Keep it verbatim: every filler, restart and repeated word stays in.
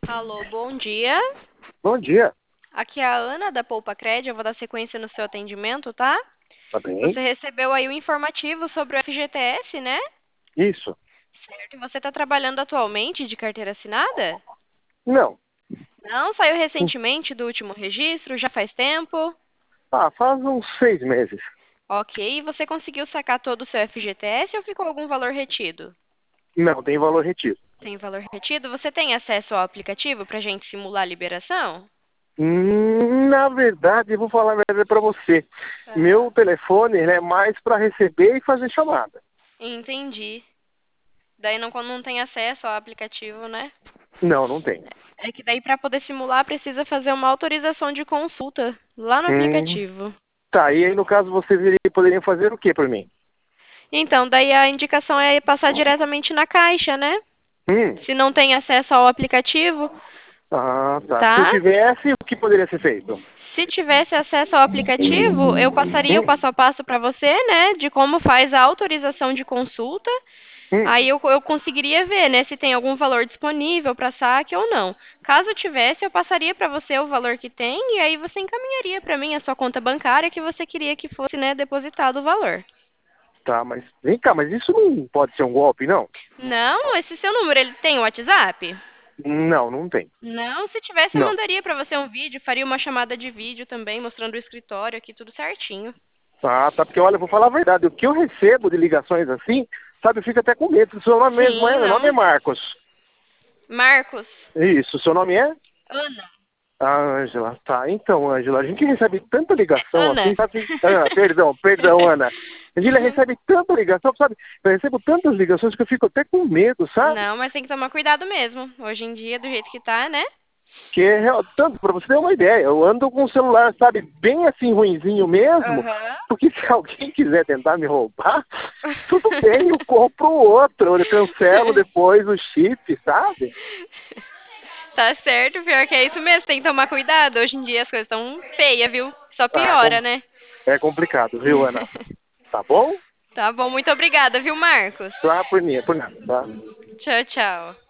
Alô, bom dia. Bom dia. Aqui é a Ana da Poupa Cred. Eu vou dar sequência no seu atendimento, tá? Tá bem? Você recebeu aí o informativo sobre o F G T S, né? Isso. Certo. E você está trabalhando atualmente de carteira assinada? Não. Não? Saiu recentemente do último registro? Já faz tempo? Ah, faz uns seis meses. Ok. E você conseguiu sacar todo o seu F G T S ou ficou algum valor retido? Não, tem valor retido. Tem valor retido? Você tem acesso ao aplicativo para a gente simular a liberação? Hum, na verdade, eu vou falar a verdade para você. Meu Aham. telefone ele é mais para receber e fazer chamada. Entendi. Daí não, não tem acesso ao aplicativo, né? Não, não tem. É que daí para poder simular precisa fazer uma autorização de consulta lá no Hum, aplicativo. tá, e aí no caso vocês iriam- poderiam fazer o que por mim? Então, daí a indicação é passar diretamente na caixa, né? Hum, Se não tem acesso ao aplicativo, ah, tá. Se eu tá? tivesse, o que poderia ser feito? Se tivesse acesso ao aplicativo, eu passaria o Hum, passo a passo para você, né? De como faz a autorização de consulta. hum, Aí eu, eu conseguiria ver, né, se tem algum valor disponível para saque ou não. Caso tivesse, eu passaria para você o valor que tem e aí você encaminharia para mim a sua conta bancária que você queria que fosse, né, depositado o valor. tá, mas vem cá, mas isso não pode ser um golpe, não? Não, esse seu número, ele tem WhatsApp? Não, não tem. Não, se tivesse eu Não. mandaria para você um vídeo, faria uma chamada de vídeo também, mostrando o escritório aqui, tudo certinho. Ah, tá, porque olha, eu vou falar a verdade, o que eu recebo de ligações assim, sabe, eu fico até com medo. O seu nome mesmo é, Sim, meu nome é não. Marcos. Marcos. Isso, o seu nome é? Ana. Ah, Ângela, tá. Então, Ângela, a gente recebe tanta É ligação assim, Ana. sabe? Ah, perdão, perdão, Ana. A gente recebe tanta ligação, sabe? Eu recebo tantas ligações que eu fico até com medo, sabe? Não, mas tem que tomar cuidado mesmo. Hoje em dia, do jeito que tá, né? Que é real- tanto, para você ter uma ideia, eu ando com o celular, sabe, bem assim ruinzinho mesmo, Aham. porque se alguém quiser tentar me roubar, tudo bem, eu compro outro, eu cancelo depois o chip, sabe? Tá certo, pior que é isso mesmo, tem que tomar cuidado. Hoje em dia as coisas estão feias, viu? Só Ah, piora, com- né? é complicado, viu, Ana? Tá bom? Tá bom, muito obrigada, viu, Marcos? Tá por mim, por nada, tá? Tchau, tchau.